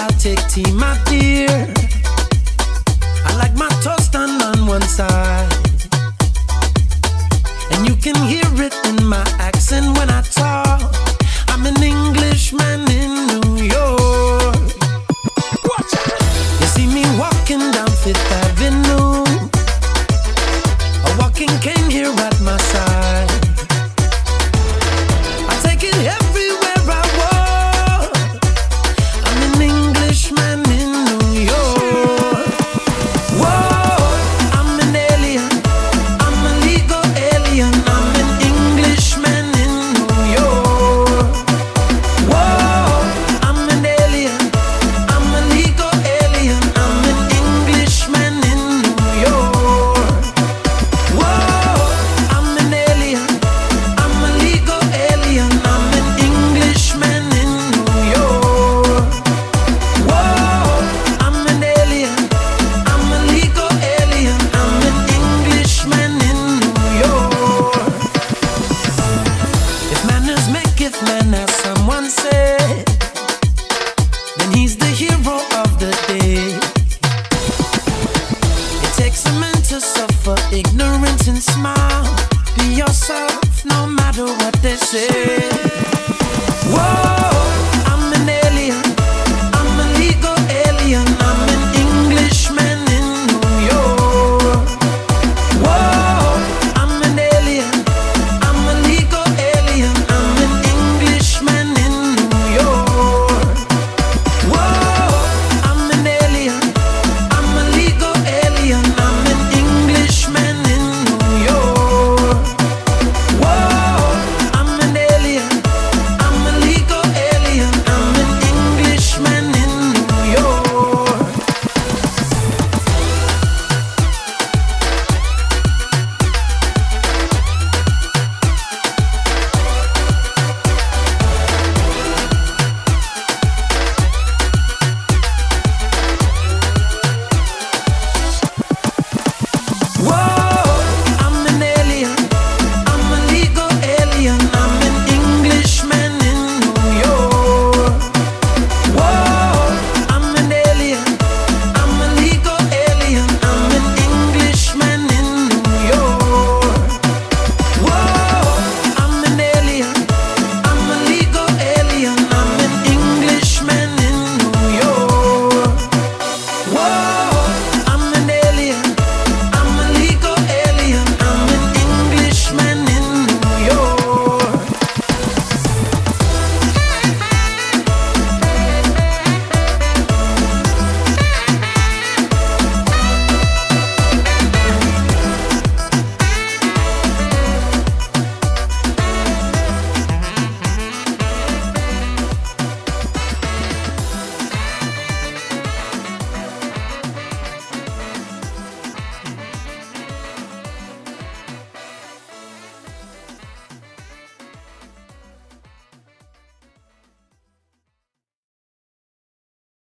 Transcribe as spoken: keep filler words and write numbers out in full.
I'll take tea, my dear. I like my toast done on one side, and you can hear it in my accent when I talk. I'm an Englishman in New York. You see me walking down Fifth Avenue, a walking cane here at my side. I take it everywhere I walk. I'm an Englishman in New York. Whoa, I'm an alien. I'm a legal alien. I'm an Englishman in New York. Whoa, I'm an alien. I'm a legal alien. I'm an Englishman in New York. Whoa, I'm an alien. I'm a legal alien. I'm an Englishman in New York. Whoa, I'm an alien. I'm a legal alien. I'm an Englishman in New York. If manners maketh man, as someone said, then he's the hero of the day. It takes a man to suffer ignorance and smile. Be yourself, no matter what they say. Whoa.